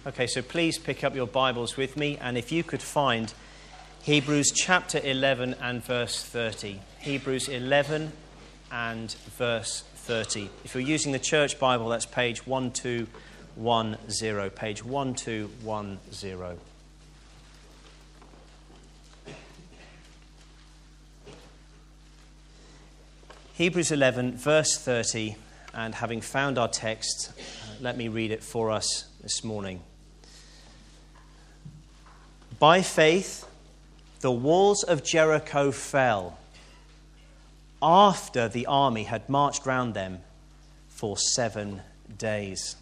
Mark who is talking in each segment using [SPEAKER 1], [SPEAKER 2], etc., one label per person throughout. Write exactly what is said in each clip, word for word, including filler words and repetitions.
[SPEAKER 1] Okay, so please pick up your Bibles with me, and if you could find Hebrews chapter eleven and verse thirty. Hebrews eleven and verse thirty. If you're using the church Bible, that's page twelve ten, page twelve ten. Hebrews eleven, verse thirty, and having found our text, uh, let me read it for us this morning. By faith, the walls of Jericho fell after the army had marched round them for seven days.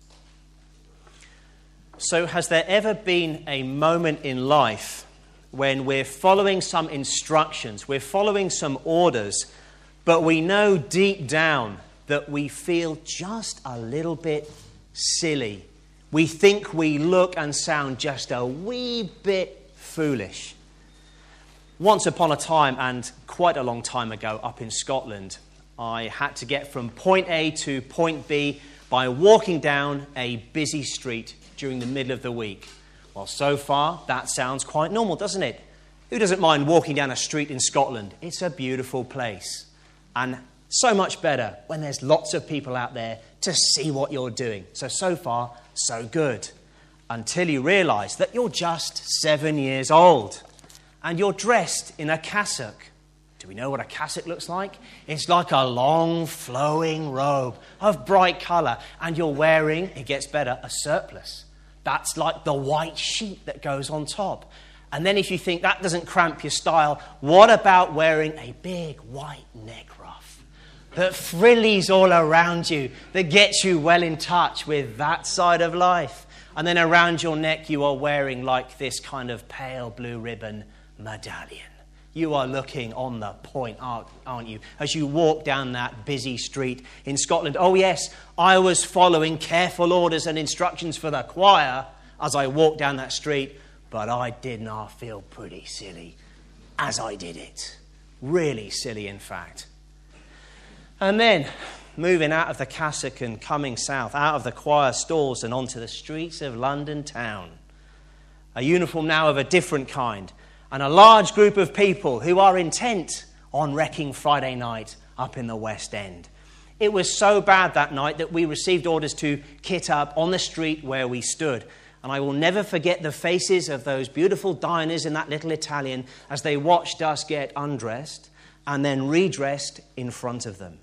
[SPEAKER 1] So has there ever been a moment in life when we're following some instructions, we're following some orders, but we know deep down that we feel just a little bit silly? We think we look and sound just a wee bit foolish. Once upon a time, and quite a long time ago up in Scotland, I had to get from point A to point B by walking down a busy street during the middle of the week. Well, so far, that sounds quite normal, doesn't it? Who doesn't mind walking down a street in Scotland? It's a beautiful place. And so much better when there's lots of people out there to see what you're doing. So, so far, so good. Until you realise that you're just seven years old and you're dressed in a cassock. Do we know what a cassock looks like? It's like a long flowing robe of bright colour, and you're wearing, it gets better, a surplice. That's like the white sheet that goes on top. And then if you think that doesn't cramp your style, what about wearing a big white neck ruff that frillies all around you, that gets you well in touch with that side of life? And then around your neck you are wearing like this kind of pale blue ribbon medallion. You are looking on the point, aren't you, as you walk down that busy street in Scotland. Oh yes, I was following careful orders and instructions for the choir as I walked down that street, but I did not feel pretty silly as I did it. Really silly, in fact. And then, moving out of the cassock and coming south, out of the choir stalls and onto the streets of London town. A uniform now of a different kind, and a large group of people who are intent on wrecking Friday night up in the West End. It was so bad that night that we received orders to kit up on the street where we stood. And I will never forget the faces of those beautiful diners in that little Italian as they watched us get undressed and then redressed in front of them.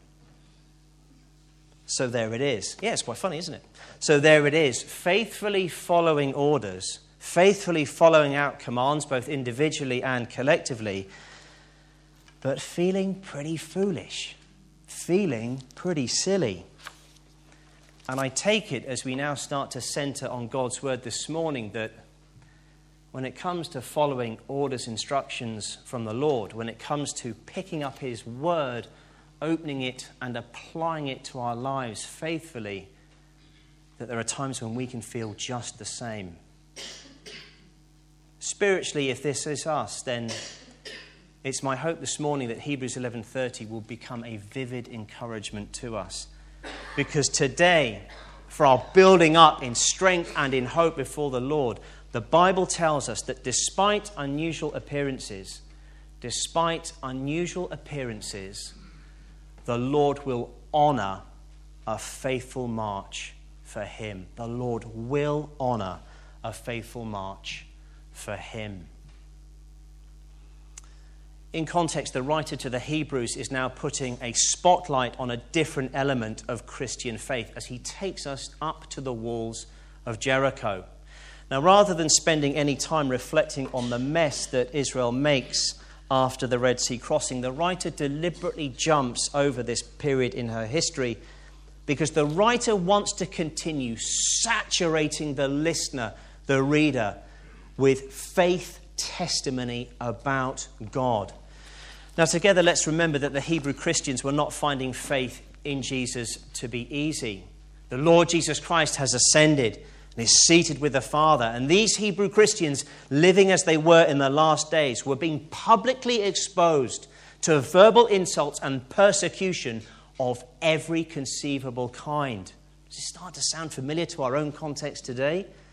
[SPEAKER 1] So there it is. Yeah, it's quite funny, isn't it? So there it is, faithfully following orders, faithfully following out commands, both individually and collectively, but feeling pretty foolish, feeling pretty silly. And I take it, as we now start to centre on God's word this morning, that when it comes to following orders, instructions from the Lord, when it comes to picking up his word, opening it and applying it to our lives faithfully, that there are times when we can feel just the same. Spiritually, if this is us, then it's my hope this morning that Hebrews eleven thirty will become a vivid encouragement to us. Because today, for our building up in strength and in hope before the Lord, the Bible tells us that despite unusual appearances, despite unusual appearances, the Lord will honour a faithful march for him. The Lord will honour a faithful march for him. In context, the writer to the Hebrews is now putting a spotlight on a different element of Christian faith as he takes us up to the walls of Jericho. Now, rather than spending any time reflecting on the mess that Israel makes after the Red Sea crossing, the writer deliberately jumps over this period in her history because the writer wants to continue saturating the listener, the reader, with faith testimony about God. Now, together, let's remember that the Hebrew Christians were not finding faith in Jesus to be easy. The Lord Jesus Christ has ascended and is seated with the Father. And these Hebrew Christians, living as they were in the last days, were being publicly exposed to verbal insults and persecution of every conceivable kind. Does it start to sound familiar to our own context today?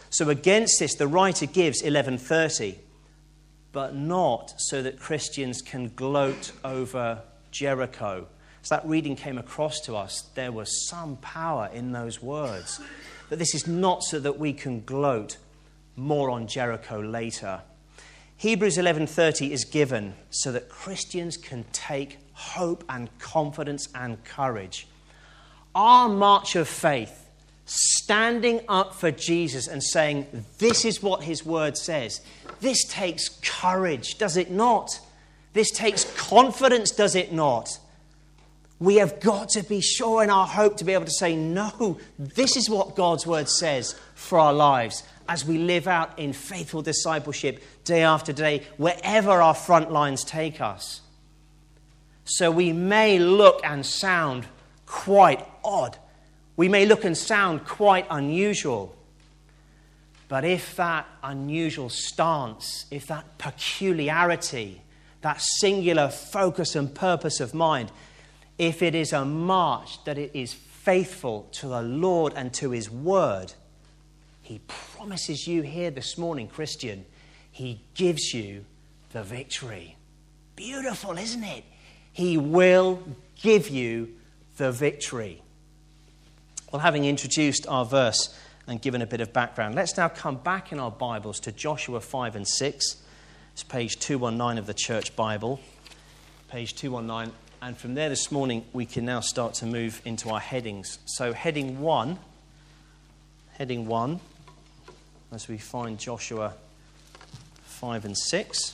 [SPEAKER 1] So against this, the writer gives eleven thirty, but not so that Christians can gloat over Jericho. As that reading came across to us, there was some power in those words. But this is not so that we can gloat. More on Jericho later. Hebrews eleven thirty is given so that Christians can take hope and confidence and courage. Our march of faith, standing up for Jesus and saying, this is what his word says, this takes courage, does it not? This takes confidence, does it not? We have got to be sure in our hope to be able to say, no, this is what God's word says for our lives as we live out in faithful discipleship day after day, wherever our front lines take us. So we may look and sound quite odd. We may look and sound quite unusual. But if that unusual stance, if that peculiarity, that singular focus and purpose of mind, if it is a march that it is faithful to the Lord and to his word, he promises you here this morning, Christian, he gives you the victory. Beautiful, isn't it? He will give you the victory. Well, having introduced our verse and given a bit of background, let's now come back in our Bibles to Joshua five and six. It's page two nineteen of the Church Bible. Page two nineteen. And from there this morning, we can now start to move into our headings. So heading one, heading one, as we find Joshua five and six.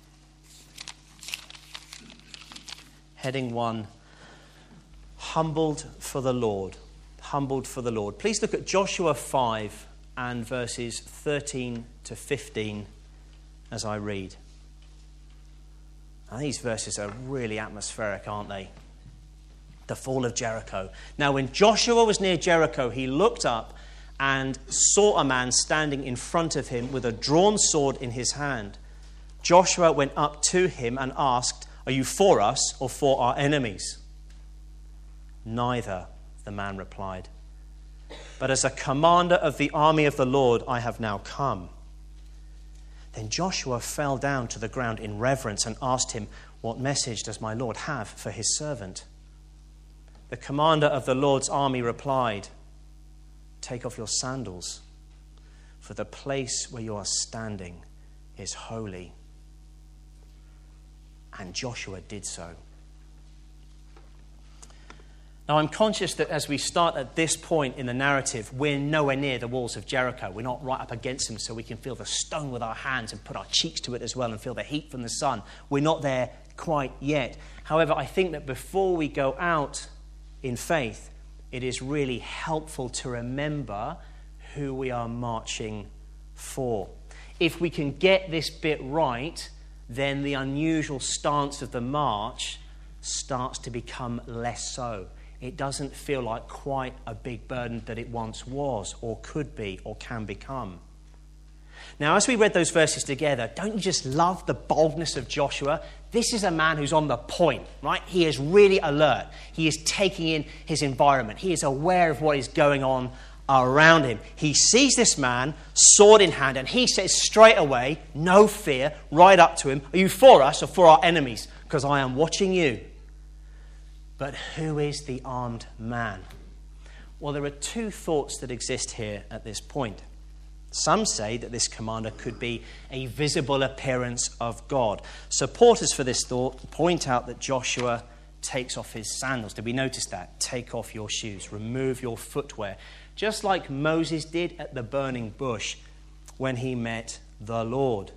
[SPEAKER 1] Heading one, humbled for the Lord. Humbled for the Lord. Please look at Joshua five and verses thirteen to fifteen as I read. Now, these verses are really atmospheric, aren't they? The fall of Jericho. Now, when Joshua was near Jericho, he looked up and saw a man standing in front of him with a drawn sword in his hand. Joshua went up to him and asked, "Are you for us or for our enemies?" "Neither," the man replied. "But as a commander of the army of the Lord, I have now come." Then Joshua fell down to the ground in reverence and asked him, "What message does my Lord have for his servant?" The commander of the Lord's army replied, "Take off your sandals, for the place where you are standing is holy." And Joshua did so. Now, I'm conscious that as we start at this point in the narrative, we're nowhere near the walls of Jericho. We're not right up against them so we can feel the stone with our hands and put our cheeks to it as well and feel the heat from the sun. We're not there quite yet. However, I think that before we go out in faith, it is really helpful to remember who we are marching for. If we can get this bit right, then the unusual stance of the march starts to become less so. It doesn't feel like quite a big burden that it once was or could be or can become. Now, as we read those verses together, don't you just love the boldness of Joshua? This is a man who's on the point, right? He is really alert. He is taking in his environment. He is aware of what is going on around him. He sees this man, sword in hand, and he says straight away, no fear, right up to him, "Are you for us or for our enemies? Because I am watching you." But who is the armed man? Well, there are two thoughts that exist here at this point. Some say that this commander could be a visible appearance of God. Supporters for this thought point out that Joshua takes off his sandals. Did we notice that? Take off your shoes, remove your footwear, just like Moses did at the burning bush when he met the Lord.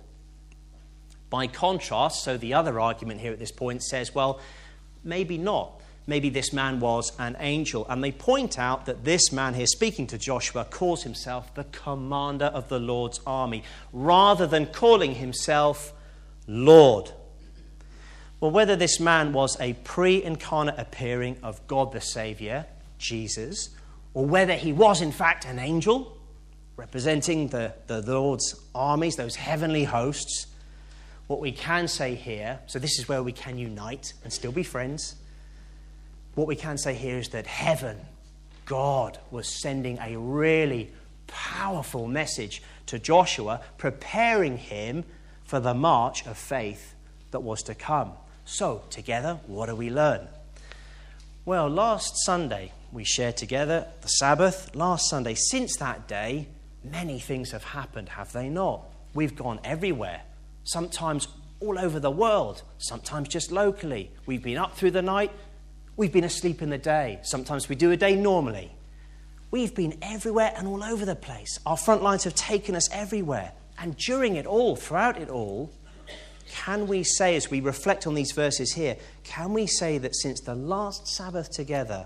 [SPEAKER 1] By contrast, so the other argument here at this point says, well, maybe not. Maybe this man was an angel. And they point out that this man here speaking to Joshua calls himself the commander of the Lord's army, rather than calling himself Lord. Well, whether this man was a pre-incarnate appearing of God the Saviour, Jesus, or whether he was in fact an angel representing the, the Lord's armies, those heavenly hosts, what we can say here, so this is where we can unite and still be friends. What we can say here is that heaven, God, was sending a really powerful message to Joshua, preparing him for the march of faith that was to come. So, together, what do we learn? Well, last Sunday we shared together the Sabbath. Last Sunday, since that day, many things have happened, have they not? We've gone everywhere, sometimes all over the world, sometimes just locally. We've been up through the night, we've been asleep in the day. Sometimes we do a day normally. We've been everywhere and all over the place. Our front lines have taken us everywhere. And during it all, throughout it all, can we say, as we reflect on these verses here, can we say that since the last Sabbath together,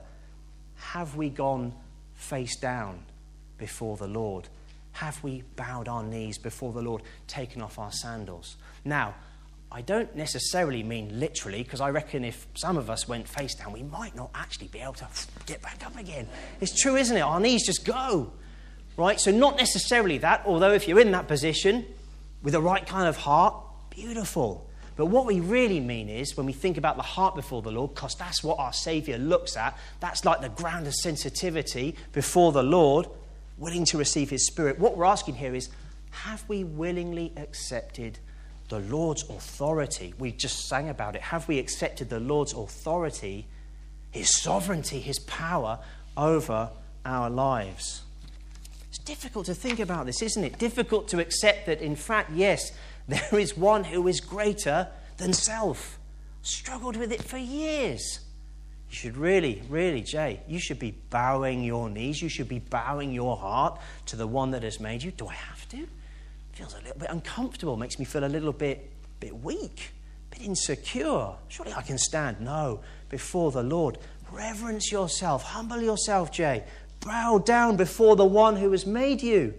[SPEAKER 1] have we gone face down before the Lord? Have we bowed our knees before the Lord, taken off our sandals? Now, I don't necessarily mean literally, because I reckon if some of us went face down, we might not actually be able to get back up again. It's true, isn't it? Our knees just go, right? So not necessarily that, although if you're in that position with the right kind of heart, beautiful. But what we really mean is, when we think about the heart before the Lord, because that's what our Saviour looks at, that's like the ground of sensitivity before the Lord, willing to receive his Spirit. What we're asking here is, have we willingly accepted the Lord's authority? We just sang about it. Have we accepted the Lord's authority, his sovereignty, his power over our lives? It's difficult to think about this, isn't it? Difficult to accept that, in fact, yes, there is one who is greater than self. Struggled with it for years. You should really, really, Jay, you should be bowing your knees. You should be bowing your heart to the one that has made you. Do I have to? Feels a little bit uncomfortable. Makes me feel a little bit, bit weak, a bit insecure. Surely I can stand. No, before the Lord. Reverence yourself. Humble yourself, Jay. Bow down before the one who has made you.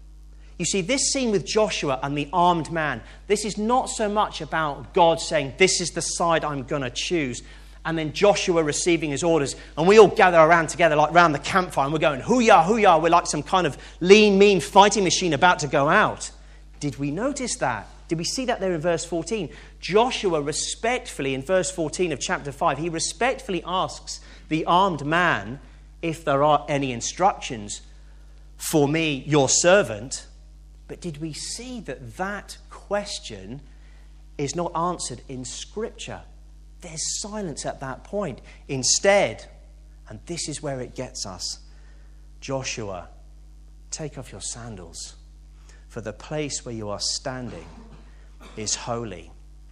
[SPEAKER 1] You see, this scene with Joshua and the armed man, this is not so much about God saying, this is the side I'm going to choose, and then Joshua receiving his orders, and we all gather around together, like around the campfire, and we're going, hoo-yah, hoo-yah, we're like some kind of lean, mean fighting machine about to go out. Did we notice that? Did we see that there in verse fourteen? Joshua respectfully, in verse fourteen of chapter five, he respectfully asks the armed man if there are any instructions for me, your servant. But did we see that that question is not answered in Scripture? There's silence at that point. Instead, and this is where it gets us, Joshua, take off your sandals, for the place where you are standing is holy.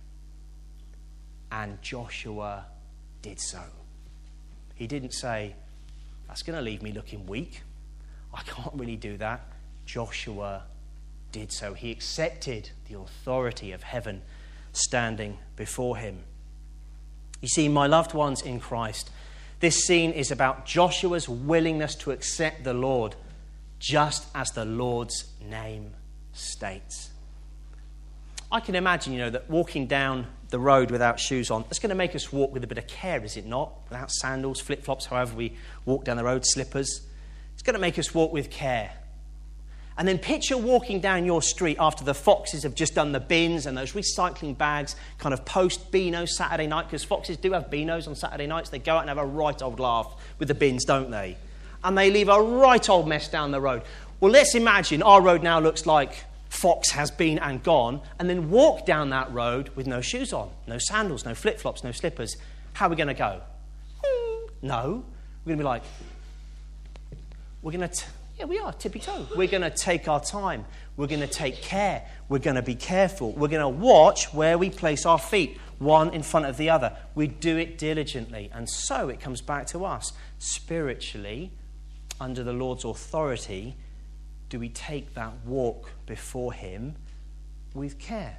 [SPEAKER 1] And Joshua did so. He didn't say, that's going to leave me looking weak. I can't really do that. Joshua did so. He accepted the authority of heaven standing before him. You see, my loved ones in Christ, this scene is about Joshua's willingness to accept the Lord just as the Lord's name states. I can imagine, you know, that walking down the road without shoes on, it's going to make us walk with a bit of care, is it not? Without sandals, flip-flops, however we walk down the road, slippers. It's going to make us walk with care. And then picture walking down your street after the Foxes have just done the bins and those recycling bags kind of post-Beano Saturday night, because Foxes do have Beanos on Saturday nights. They go out and have a right old laugh with the bins, don't they? And they leave a right old mess down the road. Well, let's imagine our road now looks like Fox has been and gone, and then walk down that road with no shoes on, no sandals, no flip-flops, no slippers. How are we going to go? No. We're going to be like, we're going to... T- Yeah, we are, tippy-toe. We're going to take our time. We're going to take care. We're going to be careful. We're going to watch where we place our feet, one in front of the other. We do it diligently. And so it comes back to us. Spiritually, under the Lord's authority, do we take that walk before him with care?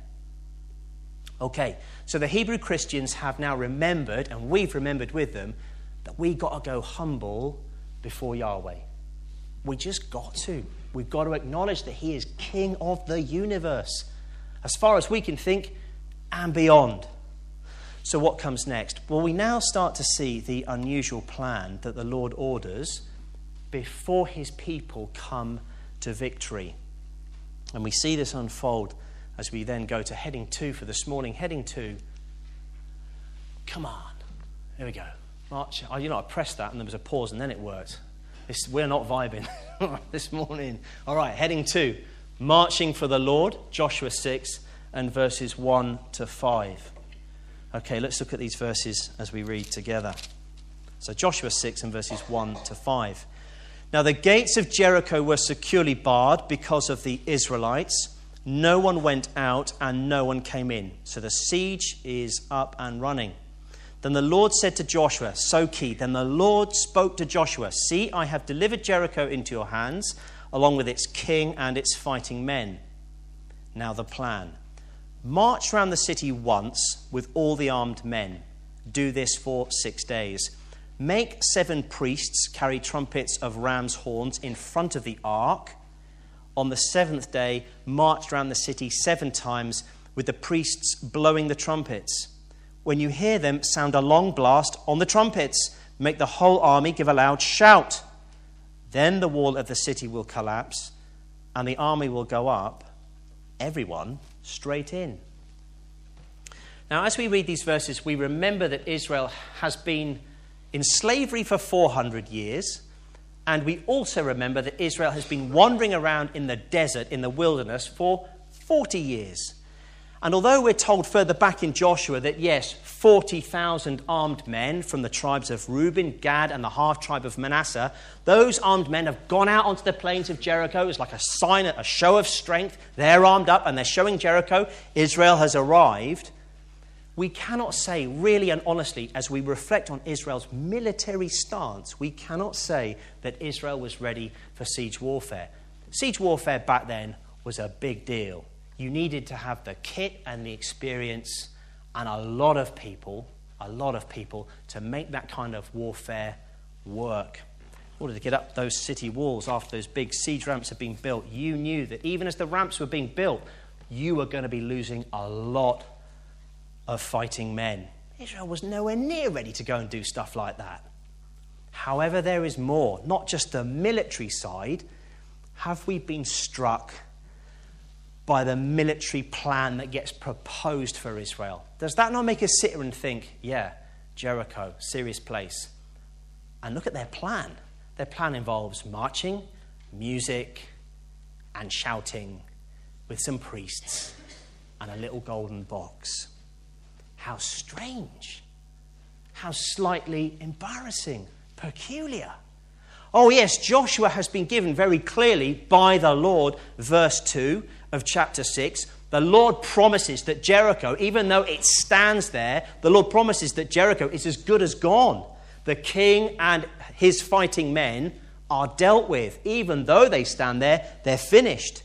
[SPEAKER 1] Okay, so the Hebrew Christians have now remembered, and we've remembered with them, that we got to go humble before Yahweh. We just got to. We've got to acknowledge that he is King of the universe, as far as we can think and beyond. So what comes next? Well, we now start to see the unusual plan that the Lord orders before his people come to victory. And we see this unfold as we then go to heading two for this morning. Heading two. Come on. Here we go. March. Oh, you know, I pressed that and there was a pause and then it worked. This, we're not vibing this morning. All right, heading to Marching for the Lord, Joshua six and verses one to five. Okay, let's look at these verses as we read together. So Joshua six and verses one to five. Now the gates of Jericho were securely barred because of the Israelites. No one went out and no one came in. So the siege is up and running. Then the Lord said to Joshua, so key, then the Lord spoke to Joshua, see, I have delivered Jericho into your hands, along with its king and its fighting men. Now the plan. March round the city once with all the armed men. Do this for six days. Make seven priests carry trumpets of ram's horns in front of the ark. On the seventh day, march round the city seven times with the priests blowing the trumpets. When you hear them sound a long blast on the trumpets, make the whole army give a loud shout. Then the wall of the city will collapse and the army will go up, everyone straight in. Now, as we read these verses, we remember that Israel has been in slavery for four hundred years, and we also remember that Israel has been wandering around in the desert, in the wilderness, for forty years. And although we're told further back in Joshua that, yes, forty thousand armed men from the tribes of Reuben, Gad, and the half-tribe of Manasseh, those armed men have gone out onto the plains of Jericho as like a sign, a show of strength. They're armed up and they're showing Jericho. Israel has arrived. We cannot say, really and honestly, as we reflect on Israel's military stance, we cannot say that Israel was ready for siege warfare. Siege warfare back then was a big deal. You needed to have the kit and the experience and a lot of people, a lot of people to make that kind of warfare work. In order to get up those city walls after those big siege ramps had been built, you knew that even as the ramps were being built, you were going to be losing a lot of fighting men. Israel was nowhere near ready to go and do stuff like that. However, there is more, not just the military side. Have we been struck by the military plan that gets proposed for Israel? Does that not make us sit here and think, yeah, Jericho, serious place? And look at their plan. Their plan involves marching, music, and shouting with some priests and a little golden box. How strange. How slightly embarrassing, peculiar. Oh yes, Joshua has been given very clearly by the Lord, verse two of chapter six. The Lord promises that Jericho, even though it stands there, the Lord promises that Jericho is as good as gone. The king and his fighting men are dealt with. Even though they stand there, they're finished.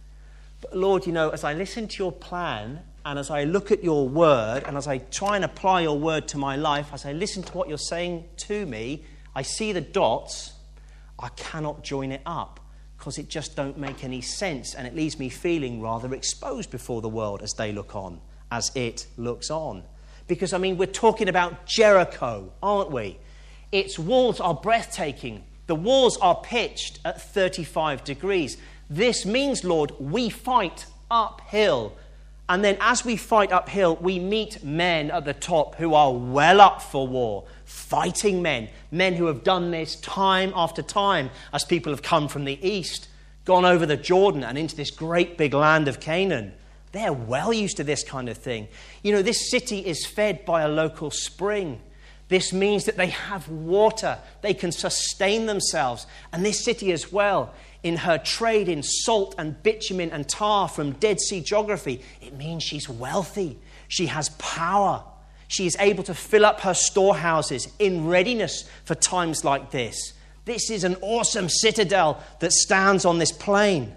[SPEAKER 1] But Lord, you know, as I listen to your plan, and as I look at your word, and as I try and apply your word to my life, as I listen to what you're saying to me, I see the dots. I cannot join it up because it just don't make any sense, and it leaves me feeling rather exposed before the world as they look on, as it looks on. Because, I mean, we're talking about Jericho, aren't we? Its walls are breathtaking. The walls are pitched at thirty-five degrees. This means, Lord, we fight uphill. And then as we fight uphill, we meet men at the top who are well up for war, fighting men, men who have done this time after time as people have come from the east, gone over the Jordan and into this great big land of Canaan. They're well used to this kind of thing. You know, this city is fed by a local spring. This means that they have water. They can sustain themselves. And this city as well, in her trade in salt and bitumen and tar from Dead Sea geography, it means she's wealthy. She has power. She is able to fill up her storehouses in readiness for times like this. This is an awesome citadel that stands on this plain.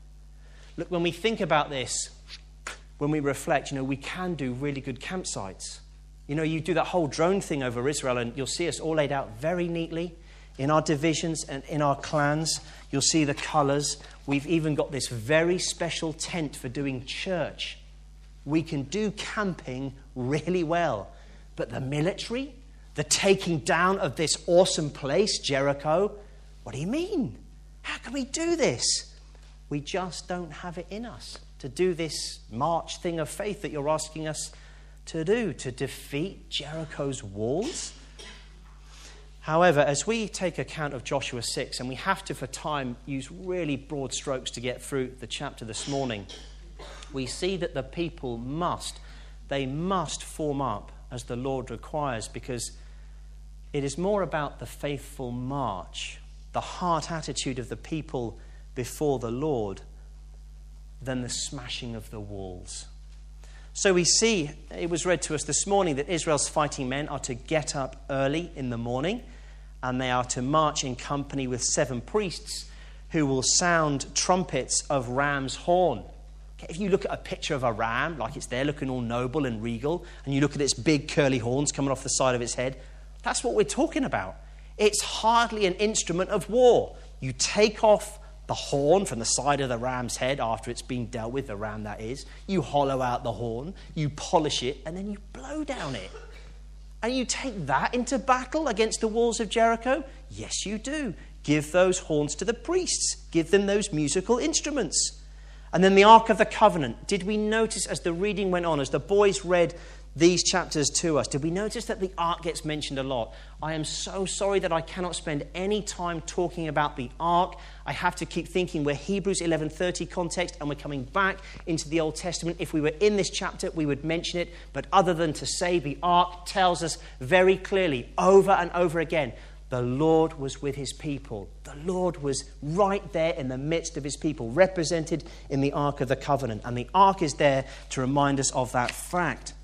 [SPEAKER 1] Look, when we think about this, when we reflect, you know, we can do really good campsites. You know, you do that whole drone thing over Israel and you'll see us all laid out very neatly in our divisions and in our clans. You'll see the colours. We've even got this very special tent for doing church. We can do camping really well. But the military, the taking down of this awesome place, Jericho, what do you mean? How can we do this? We just don't have it in us to do this march thing of faith that you're asking us to do, to defeat Jericho's walls. However, as we take account of Joshua six, and we have to, for time, use really broad strokes to get through the chapter this morning, we see that the people must, they must form up as the Lord requires, because it is more about the faithful march, the heart attitude of the people before the Lord, than the smashing of the walls. So we see, it was read to us this morning, that Israel's fighting men are to get up early in the morning, and they are to march in company with seven priests who will sound trumpets of ram's horn. If you look at a picture of a ram, like it's there looking all noble and regal, and you look at its big curly horns coming off the side of its head, that's what we're talking about. It's hardly an instrument of war. You take off the horn from the side of the ram's head after it's been dealt with, the ram that is. You hollow out the horn, you polish it, and then you blow down it. And you take that into battle against the walls of Jericho? Yes, you do. Give those horns to the priests. Give them those musical instruments. And then the Ark of the Covenant. Did we notice as the reading went on, as the boys read these chapters to us, did we notice that the Ark gets mentioned a lot? I am so sorry that I cannot spend any time talking about the Ark. I have to keep thinking we're Hebrews eleven thirty context, and we're coming back into the Old Testament. If we were in this chapter, we would mention it. But other than to say, the Ark tells us very clearly, over and over again, the Lord was with his people. The Lord was right there in the midst of his people, represented in the Ark of the Covenant. And the Ark is there to remind us of that fact.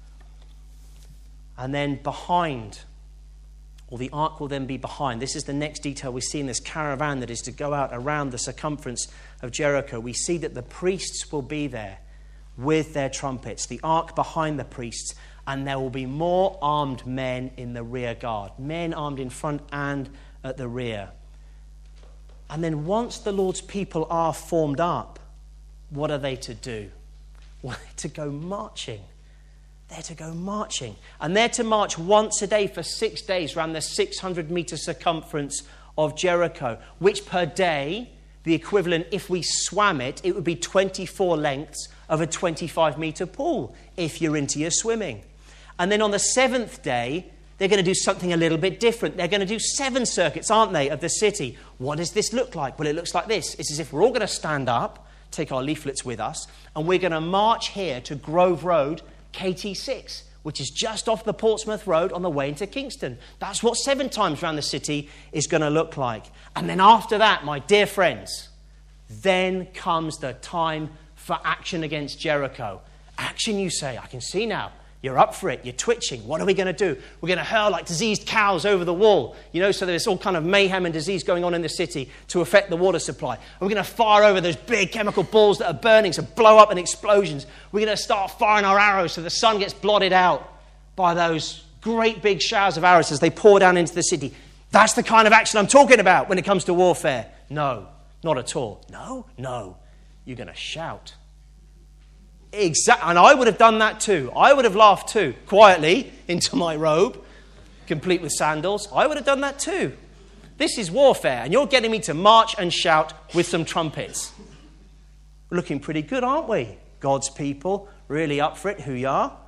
[SPEAKER 1] And then behind, or the Ark will then be behind. This is the next detail we see in this caravan that is to go out around the circumference of Jericho. We see that the priests will be there with their trumpets, the Ark behind the priests, and there will be more armed men in the rear guard, men armed in front and at the rear. And then once the Lord's people are formed up, what are they to do? Well, they're to go marching. They're to go marching. And they're to march once a day for six days around the six hundred metre circumference of Jericho, which per day, the equivalent, if we swam it, it would be twenty-four lengths of a twenty-five metre pool, if you're into your swimming. And then on the seventh day, they're going to do something a little bit different. They're going to do seven circuits, aren't they, of the city. What does this look like? Well, it looks like this. It's as if we're all going to stand up, take our leaflets with us, and we're going to march here to Grove Road, K T six, which is just off the Portsmouth Road on the way into Kingston. That's what seven times around the city is going to look like. And then after that, my dear friends, then comes the time for action against Jericho. Action, you say. I can see now. You're up for it. You're twitching. What are we going to do? We're going to hurl like diseased cows over the wall. You know, so there's all kind of mayhem and disease going on in the city to affect the water supply. And we're going to fire over those big chemical balls that are burning, so blow up in explosions. We're going to start firing our arrows so the sun gets blotted out by those great big showers of arrows as they pour down into the city. That's the kind of action I'm talking about when it comes to warfare. No, not at all. No, no. You're going to shout. Exactly, and I would have done that too. I would have laughed too, quietly into my robe, complete with sandals. I would have done that too. This is warfare, and you're getting me to march and shout with some trumpets. We're looking pretty good, aren't we? God's people, really up for it. Who you are?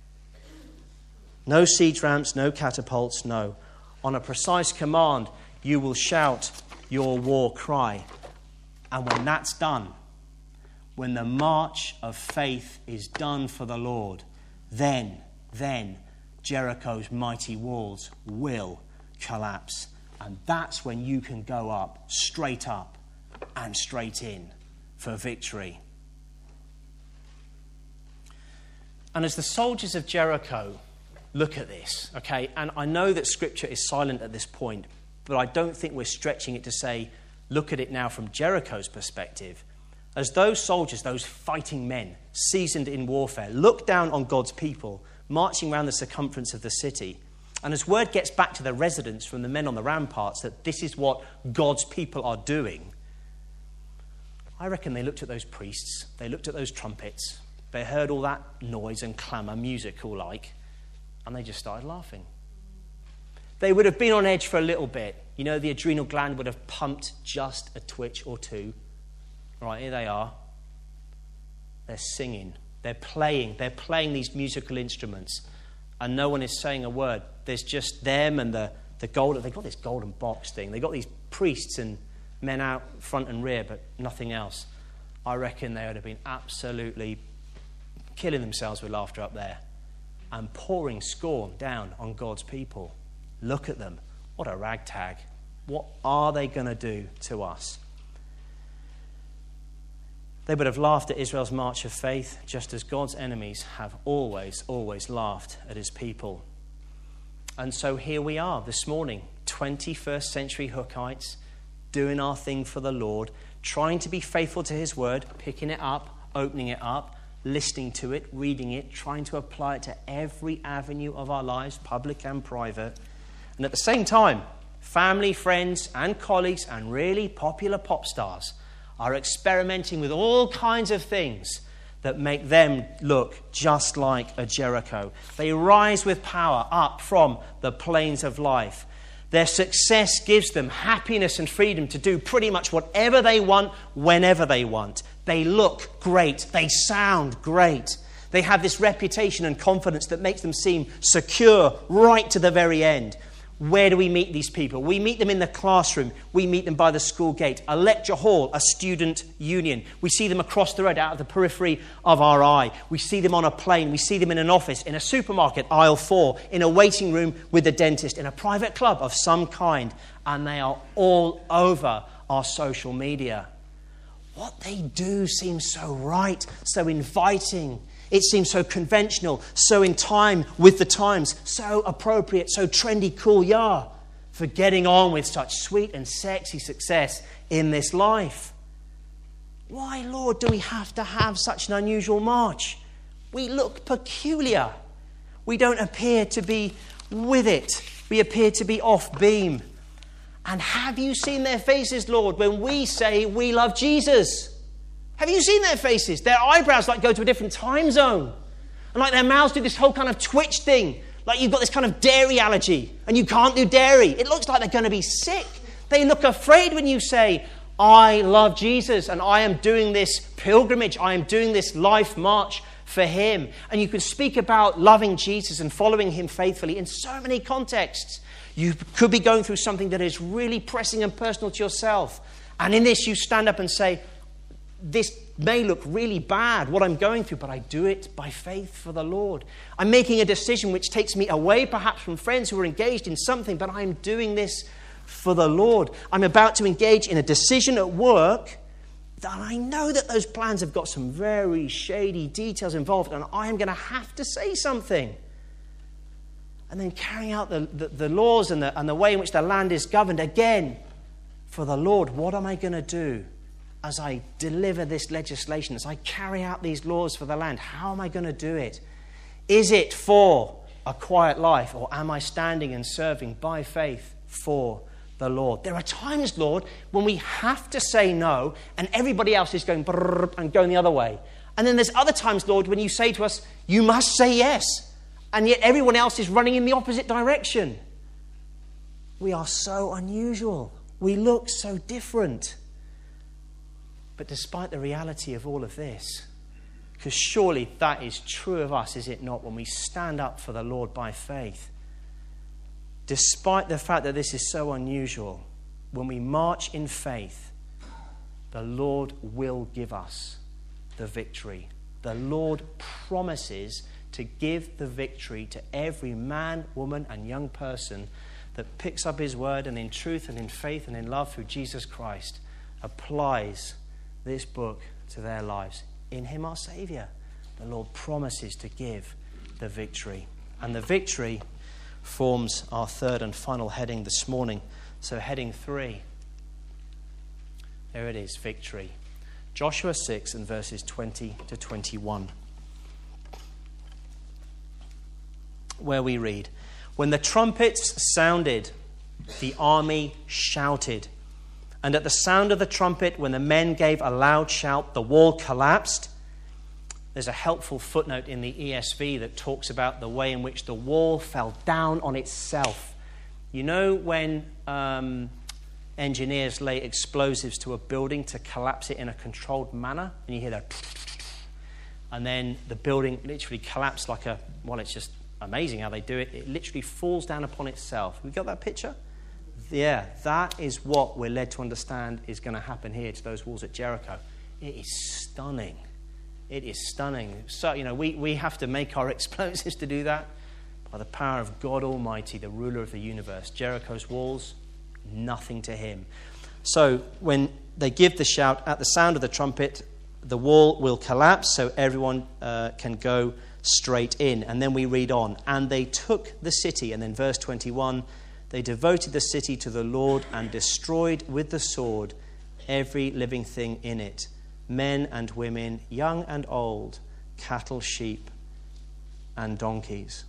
[SPEAKER 1] No siege ramps, no catapults, no. On a precise command, you will shout your war cry. And when that's done, when the march of faith is done for the Lord, then, then Jericho's mighty walls will collapse. And that's when you can go up, straight up and straight in for victory. And as the soldiers of Jericho look at this, okay, and I know that Scripture is silent at this point, but I don't think we're stretching it to say, look at it now from Jericho's perspective. As those soldiers, those fighting men, seasoned in warfare, look down on God's people, marching around the circumference of the city, and as word gets back to the residents from the men on the ramparts that this is what God's people are doing, I reckon they looked at those priests, they looked at those trumpets, they heard all that noise and clamour, music all like, and they just started laughing. They would have been on edge for a little bit. You know, the adrenal gland would have pumped just a twitch or two. Right, here they are. They're singing. They're playing. They're playing these musical instruments. And no one is saying a word. There's just them and the the gold, they've got this golden box thing. They've got these priests and men out front and rear, but nothing else. I reckon they would have been absolutely killing themselves with laughter up there and pouring scorn down on God's people. Look at them. What a ragtag. What are they going to do to us? They would have laughed at Israel's march of faith, just as God's enemies have always, always laughed at his people. And so here we are this morning, twenty-first century Hookites, doing our thing for the Lord, trying to be faithful to his word, picking it up, opening it up, listening to it, reading it, trying to apply it to every avenue of our lives, public and private. And at the same time, family, friends, and colleagues, and really popular pop stars are experimenting with all kinds of things that make them look just like a Jericho. They rise with power up from the plains of life. Their success gives them happiness and freedom to do pretty much whatever they want, whenever they want. They look great. They sound great. They have this reputation and confidence that makes them seem secure right to the very end. Where do we meet these people? We meet them in the classroom. We meet them by the school gate, a lecture hall, a student union. We see them across the road out of the periphery of our eye. We see them on a plane. We see them in an office, in a supermarket, aisle four, in a waiting room with the dentist, in a private club of some kind. And they are all over our social media. What they do seems so right, so inviting. It seems so conventional, so in time with the times, so appropriate, so trendy, cool, yeah, for getting on with such sweet and sexy success in this life. Why, Lord, do we have to have such an unusual march? We look peculiar. We don't appear to be with it. We appear to be off beam. And have you seen their faces, Lord, when we say we love Jesus? Have you seen their faces? Their eyebrows like go to a different time zone. And like their mouths do this whole kind of twitch thing. Like you've got this kind of dairy allergy and you can't do dairy. It looks like they're going to be sick. They look afraid when you say, I love Jesus and I am doing this pilgrimage. I am doing this life march for him. And you can speak about loving Jesus and following him faithfully in so many contexts. You could be going through something that is really pressing and personal to yourself. And in this you stand up and say, this may look really bad, what I'm going through, but I do it by faith for the Lord. I'm making a decision which takes me away perhaps from friends who are engaged in something, but I'm doing this for the Lord. I'm about to engage in a decision at work that I know that those plans have got some very shady details involved, and I am going to have to say something. And then carrying out the, the, the laws and the, and the way in which the land is governed, again, for the Lord, what am I going to do? As I deliver this legislation, as I carry out these laws for the land, how am I going to do it? Is it for a quiet life, or am I standing and serving by faith for the Lord? There are times, Lord, when we have to say no, and everybody else is going brrr and going the other way. And then there's other times, Lord, when you say to us, you must say yes, and yet everyone else is running in the opposite direction. We are so unusual. We look so different. But despite the reality of all of this, because surely that is true of us, is it not, when we stand up for the Lord by faith, despite the fact that this is so unusual, when we march in faith, the Lord will give us the victory. The Lord promises to give the victory to every man, woman, and young person that picks up his word and in truth and in faith and in love through Jesus Christ applies this book to their lives. In him, our Saviour, the Lord promises to give the victory. And the victory forms our third and final heading this morning. So heading three, there it is, victory. Joshua six and verses twenty to twenty-one. Where we read, when the trumpets sounded, the army shouted. And at the sound of the trumpet, when the men gave a loud shout, the wall collapsed. There's a helpful footnote in the E S V that talks about the way in which the wall fell down on itself. You know when um, engineers lay explosives to a building to collapse it in a controlled manner? And you hear that, and then the building literally collapsed like a, well, it's just amazing how they do it. It literally falls down upon itself. We got that picture? Yeah, that is what we're led to understand is going to happen here to those walls at Jericho. It is stunning. It is stunning. So, you know, we, we have to make our explosives to do that. By the power of God Almighty, the ruler of the universe, Jericho's walls, nothing to him. So when they give the shout, at the sound of the trumpet, the wall will collapse so everyone uh, can go straight in. And then we read on. And they took the city. And then verse twenty-one, they devoted the city to the Lord and destroyed with the sword every living thing in it, men and women, young and old, cattle, sheep, and donkeys.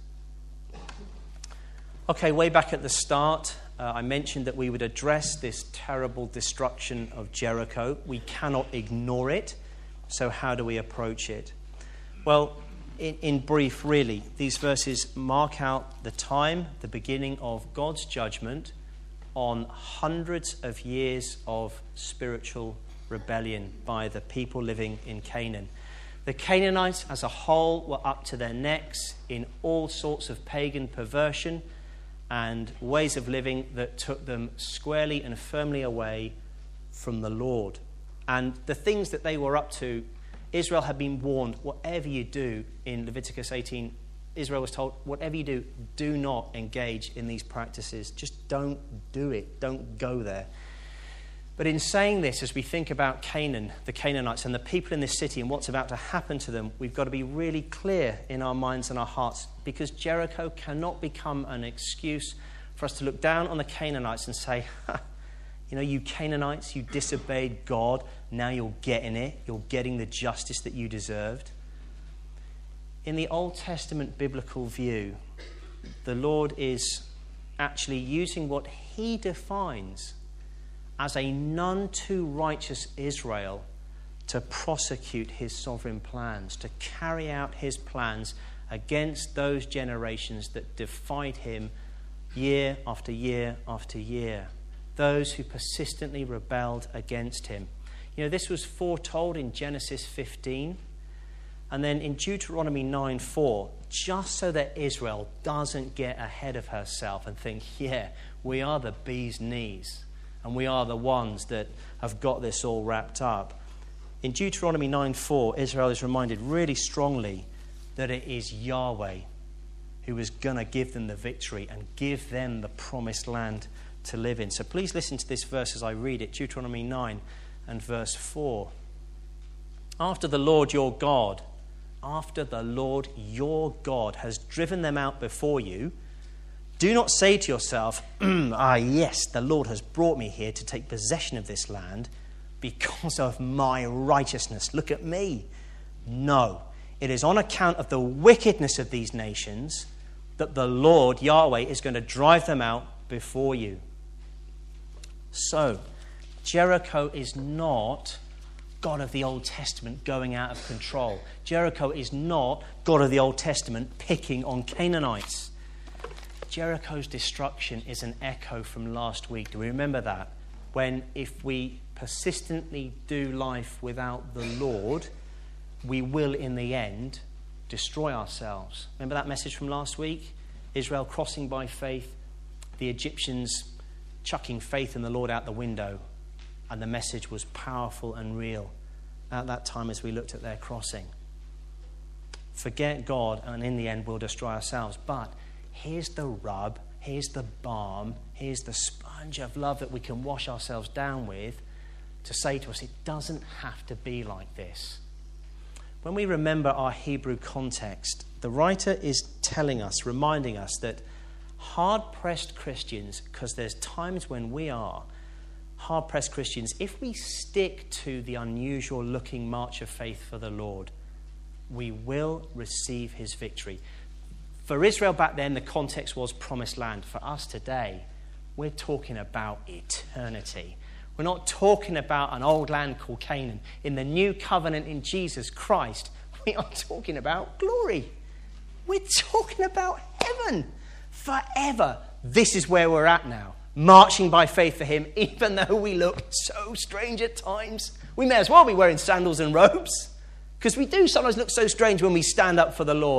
[SPEAKER 1] Okay, way back at the start, uh, I mentioned that we would address this terrible destruction of Jericho. We cannot ignore it. So how do we approach it? Well, in, in brief, really, these verses mark out the time, the beginning of God's judgment on hundreds of years of spiritual rebellion by the people living in Canaan. The Canaanites as a whole were up to their necks in all sorts of pagan perversion and ways of living that took them squarely and firmly away from the Lord. And the things that they were up to, Israel had been warned, whatever you do, in Leviticus eighteen, Israel was told, whatever you do, do not engage in these practices. Just don't do it. Don't go there. But in saying this, as we think about Canaan, the Canaanites, and the people in this city and what's about to happen to them, we've got to be really clear in our minds and our hearts, because Jericho cannot become an excuse for us to look down on the Canaanites and say, ha, you know, you Canaanites, you disobeyed God, now you're getting it, you're getting the justice that you deserved. In the Old Testament biblical view, the Lord is actually using what he defines as a none too righteous Israel to prosecute his sovereign plans, to carry out his plans against those generations that defied him year after year after year, those who persistently rebelled against him. You know, this was foretold in Genesis fifteen, and then in Deuteronomy nine four, just so that Israel doesn't get ahead of herself and think, yeah, we are the bee's knees. And we are the ones that have got this all wrapped up. In Deuteronomy nine four, Israel is reminded really strongly that it is Yahweh who is going to give them the victory and give them the promised land to live in. So please listen to this verse as I read it, Deuteronomy nine and verse four. After the Lord your God, after the Lord your God has driven them out before you, do not say to yourself, ah, yes, the Lord has brought me here to take possession of this land because of my righteousness. Look at me. No, it is on account of the wickedness of these nations that the Lord, Yahweh, is going to drive them out before you. So, Jericho is not God of the Old Testament going out of control. Jericho is not God of the Old Testament picking on Canaanites. Jericho's destruction is an echo from last week. Do we remember that? When if we persistently do life without the Lord, we will in the end destroy ourselves. Remember that message from last week? Israel crossing by faith, the Egyptians chucking faith in the Lord out the window, and the message was powerful and real at that time as we looked at their crossing. Forget God, and in the end we'll destroy ourselves. But here's the rub, here's the balm, here's the sponge of love that we can wash ourselves down with to say to us, it doesn't have to be like this. When we remember our Hebrew context, the writer is telling us, reminding us that hard-pressed Christians, because there's times when we are hard-pressed Christians, if we stick to the unusual looking march of faith for the Lord, we will receive his victory. For Israel back then, the context was promised land. For us today, we're talking about eternity. We're not talking about an old land called Canaan. In the new covenant in Jesus Christ, we are talking about glory. We're talking about heaven forever. This is where we're at now, marching by faith for him, even though we look so strange at times. We may as well be wearing sandals and robes, because we do sometimes look so strange when we stand up for the Lord.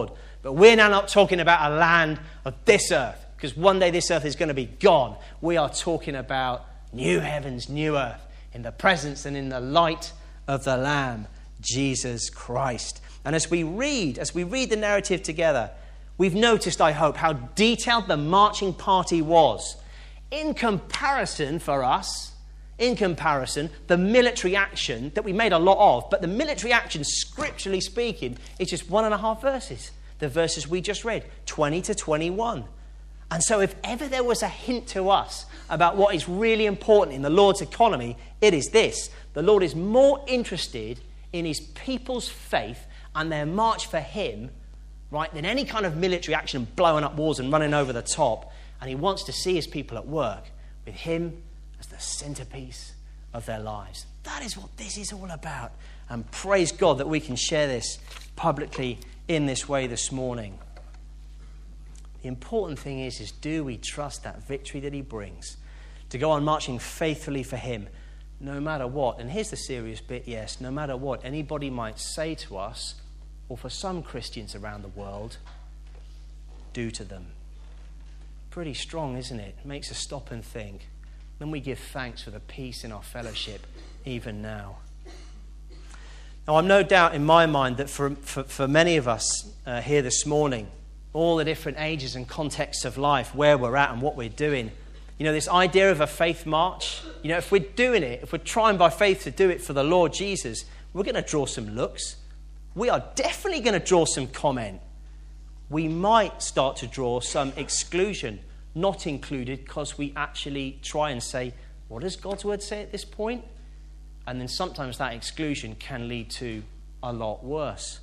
[SPEAKER 1] But we're now not talking about a land of this earth, because one day this earth is going to be gone. We are talking about new heavens, new earth, in the presence and in the light of the Lamb, Jesus Christ. And as we read, as we read the narrative together, we've noticed, I hope, how detailed the marching party was. In comparison for us, in comparison, the military action that we made a lot of, but the military action, scripturally speaking, is just one and a half verses. The verses we just read, twenty to twenty-one. And so if ever there was a hint to us about what is really important in the Lord's economy, it is this. The Lord is more interested in his people's faith and their march for him, right, than any kind of military action, blowing up walls and running over the top. And he wants to see his people at work with him as the centerpiece of their lives. That is what this is all about. And praise God that we can share this publicly in this way this morning. The important thing is, is do we trust that victory that he brings to go on marching faithfully for him, no matter what? And here's the serious bit, yes, no matter what anybody might say to us, or for some Christians around the world, do to them. Pretty strong, isn't it? It makes us stop and think. Then we give thanks for the peace in our fellowship, even now. Now, I'm no doubt in my mind that for, for, for many of us uh, here this morning, all the different ages and contexts of life, where we're at and what we're doing, you know, this idea of a faith march, you know, if we're doing it, if we're trying by faith to do it for the Lord Jesus, we're going to draw some looks. We are definitely going to draw some comment. We might start to draw some exclusion, not included, because we actually try and say, what does God's word say at this point? And then sometimes that exclusion can lead to a lot worse.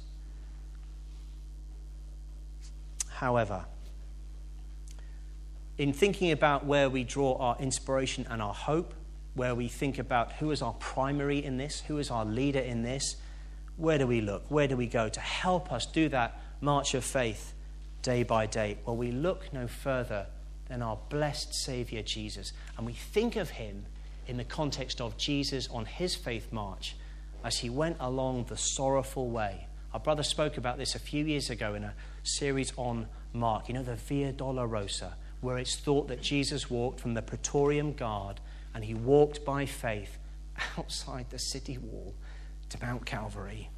[SPEAKER 1] However, in thinking about where we draw our inspiration and our hope, where we think about who is our primary in this, who is our leader in this, where do we look? Where do we go to help us do that march of faith day by day? Well, we look no further than our blessed Savior Jesus. And we think of him in the context of Jesus on his faith march as he went along the sorrowful way. Our brother spoke about this a few years ago in a series on Mark. You know, the Via Dolorosa, where it's thought that Jesus walked from the Praetorium Guard and he walked by faith outside the city wall to Mount Calvary.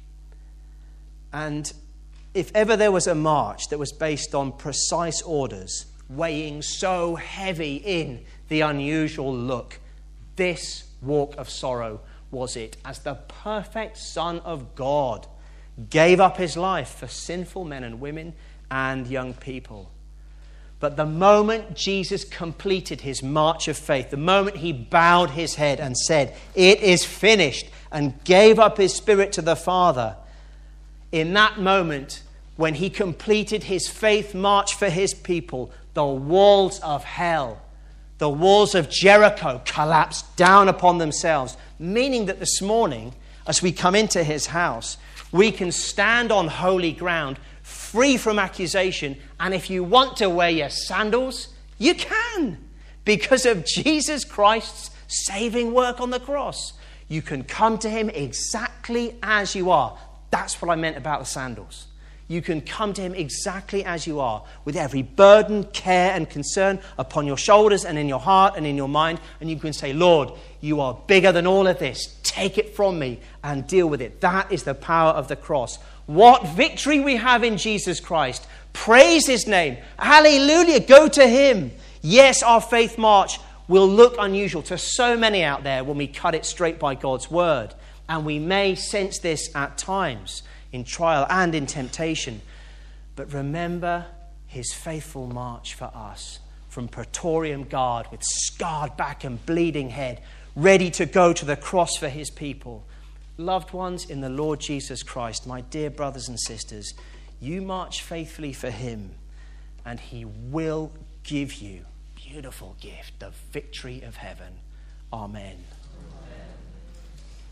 [SPEAKER 1] And if ever there was a march that was based on precise orders, weighing so heavy in the unusual look, this walk of sorrow was it, as the perfect Son of God gave up his life for sinful men and women and young people. But the moment Jesus completed his march of faith, the moment he bowed his head and said, "It is finished," and gave up his spirit to the Father, in that moment, when he completed his faith march for his people, the walls of hell, the walls of Jericho collapsed down upon themselves, meaning that this morning, as we come into his house, we can stand on holy ground, free from accusation, and if you want to wear your sandals, you can, because of Jesus Christ's saving work on the cross. You can come to him exactly as you are. That's what I meant about the sandals. You can come to him exactly as you are, with every burden, care, and concern upon your shoulders and in your heart and in your mind. And you can say, "Lord, you are bigger than all of this. Take it from me and deal with it." That is the power of the cross. What victory we have in Jesus Christ. Praise his name. Hallelujah. Go to him. Yes, our faith march will look unusual to so many out there when we cut it straight by God's word. And we may sense this at times, in trial and in temptation. But remember his faithful march for us from Praetorium Guard with scarred back and bleeding head, ready to go to the cross for his people. Loved ones in the Lord Jesus Christ, my dear brothers and sisters, you march faithfully for him and he will give you beautiful gift, the victory of heaven. Amen.